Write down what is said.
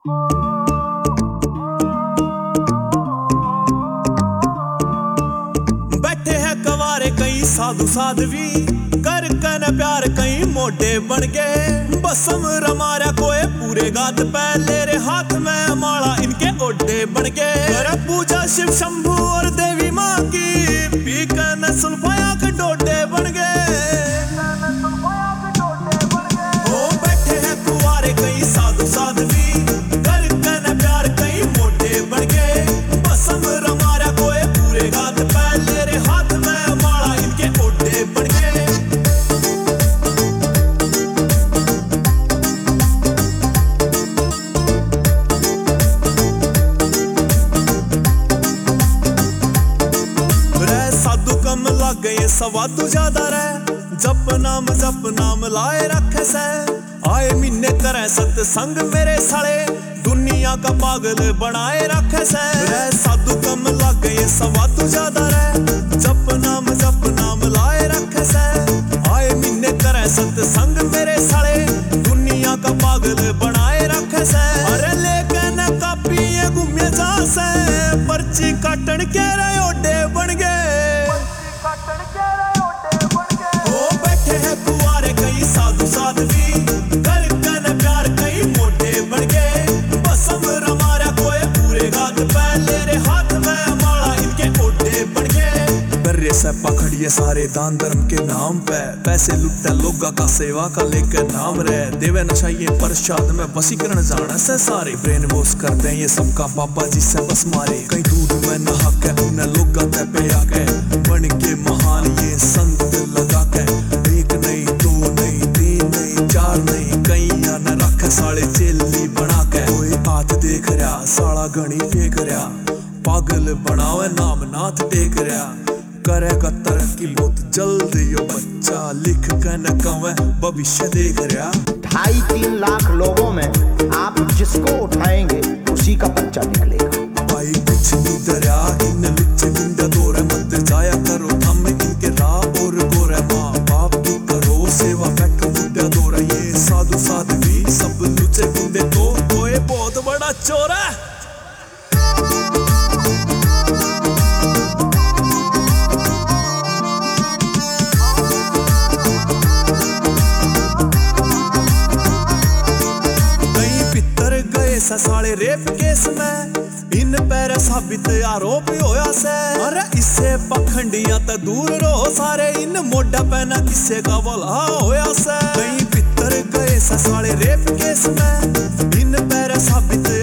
बैठे हैं कवारे कई साधु साध्वी, कर कन प्यार कई मोटे बन गए। बसम रमारा कोई पूरे गात पहले रे हाथ में माला इनके ओडे बन गए। कर पूजा शिव शंभू और देवी माँ की, पी कन सुल्फाया के डोडे बन गए। ओ बैठे हैं कुआरे कई साधु साध्वी, कर कन प्यार कई मोटे बन गए। बसम रमारा कोई पूरे गात पहले रे हाथ में माला इनके ओडे बन गए। साधु कम लग गए सवादु ज्यादा रहे, जप नाम लाए रखे से। आए महीने करे सत्संग मेरे साले, दुनिया का पागल बनाए रखे से। साधु कम लग गए सवादु ज्यादा रहे, जप नाम लाए रखे से। आए महीने करे सत्संग मेरे साले, दुनिया का पागल बनाए रखे से। अरे लेकिन कापी घूमे जा से, पर्ची काटन के रहे ओडे बन गए। ओ बैठे हैं कुआरे कई साधु साध्वी, कर कन प्यार कई मोटे बन गए। बसम रमारा कोई पूरे गात पहले रे हाथ में माला इनके ओडे बन गए। बर्रे से पकड़िए सारे दान धर्म के नाम पे, पैसे लुटते लोगा का सेवा का लेकर नाम रहे। देवे नशाइए प्रसाद में वसीकरण जाने से सारे ब्रेन वॉश करते हैं ये सबका बाबा जी से बस मारे। कई दूध में नहा के उन्हें लोगा ते पे आके, बन के महान ये संत लगा के। एक नहीं दो नहीं तीन नहीं चार नहीं, कई न रखे साले चेली बना के। कोई हाथ देख रहा साला घड़ी फेंक रहा, पागल बनावे नाम नाथ टेक रहा। करेगा तरक्की बहुत जल्दी यो बच्चा, लिख के न कवे भविष्य देख रहा। 2.5-3 लाख लोगों में आप जिसको उठाएंगे उसी का बच्चा निकलेगा। भाई कुछ नहीं दरिया इन लिच गिंदा दौरे, मत जाया करो थम इनके राह और गोरे। माँ बाप की करो सेवा बैठो बुढ़ा दौरा, ये साधु साध्वी सब लुचे गुंडे तो कोई बहुत बड़ा चोर है। साले रेप केस में इन पैर साबित आरोप होया से। अरे इससे पखंडिया तो दूर रहो सारे, इन मोढ़ा पहना किसे का भला होया से। कहीं पितर गए साले रेप केस में, इन पैर साबित